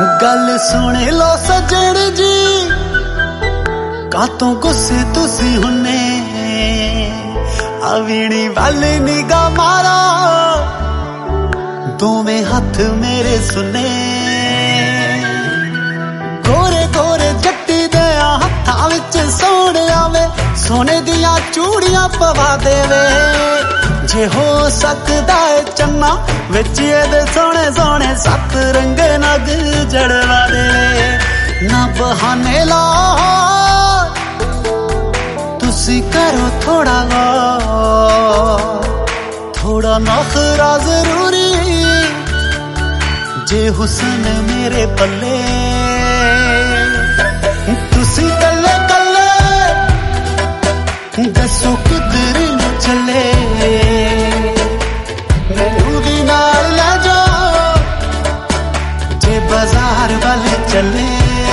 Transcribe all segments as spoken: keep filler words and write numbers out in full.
गल सुन लो सजण जी, कातों गुस्से तुसी हुन्ने, अवीणी वाल निगाह मारा, दोवें हथ मेरे सुने। गोरे गोरे जट्टी दिया हत्थां विच सोने आवे, सोने दियां चूड़ियां पवा देवे। जे हो सकदा है चन्ना विच एदे सोने सोने सत रंग नग जड़वा दे। ना बहाने ला तुसी करो थोड़ा गौर, थोड़ा नखरा जरूरी जे हुस्न मेरे पल्ले। तुसी कल्ले कल्ले दसो किधर न चले, मैनू भी नाल ले जाओ जे बाजार वाले चले।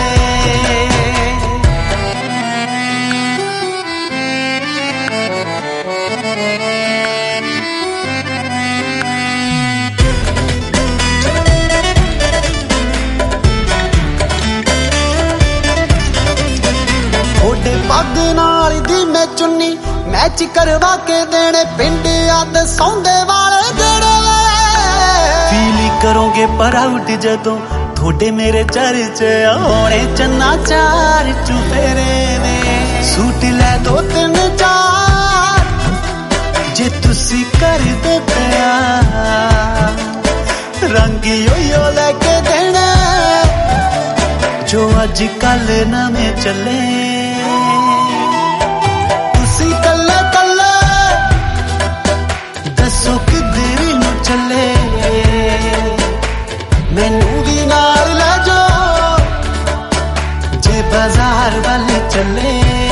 पग नाल दी मैं चुन्नी मैच करवा के देने, पिंड याद सौंदे वाले जेड़े। फील करोगे प्राउड जदों थोड़े मेरे चर्चे आने, चन्ना चार चुफेरे ने सूट लै दो तीन चार जे तुसी कर दे प्यार। रंग यो लैके देने जो अज कल नवे चले। कल्ले कल्ले दसो किधर नू चले, मैनू भी नाल ले जाओ जे बाजार वाले चले।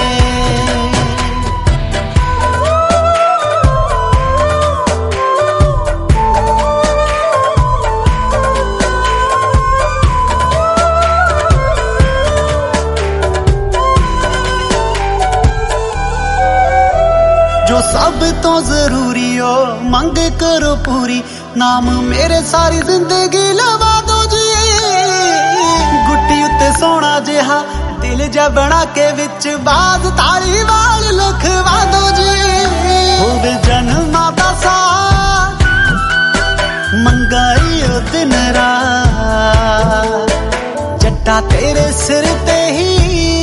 जो सब तो जरूरी हो मंग करो पूरी, नाम मेरे सारी जिंदगी लवा दो जी। गुट्टी उत्ते सोना जिहा दिल जा बना के विच बाज ताली वाल लिखवा दो जी। होवे जन्मा दा साथ मंगाई ओ दिन रात, जट्टा तेरे सिर ते ही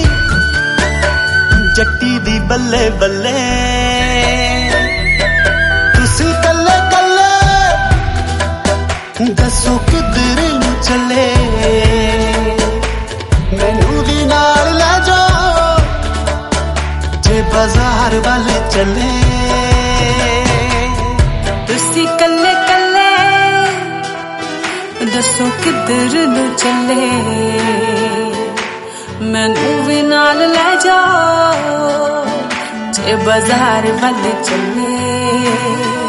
जट्टी दी बल्ले बल्ले। तुसी कल्ले कल्ले दसो किधर नू चले, मैनू भी नाल ले जाओ जे बाजार वाले चले। तुसी कल्ले कल्ले दसो किधर नू चले, मैनू भी नाल ले जाओ जे बाजार वाले चले।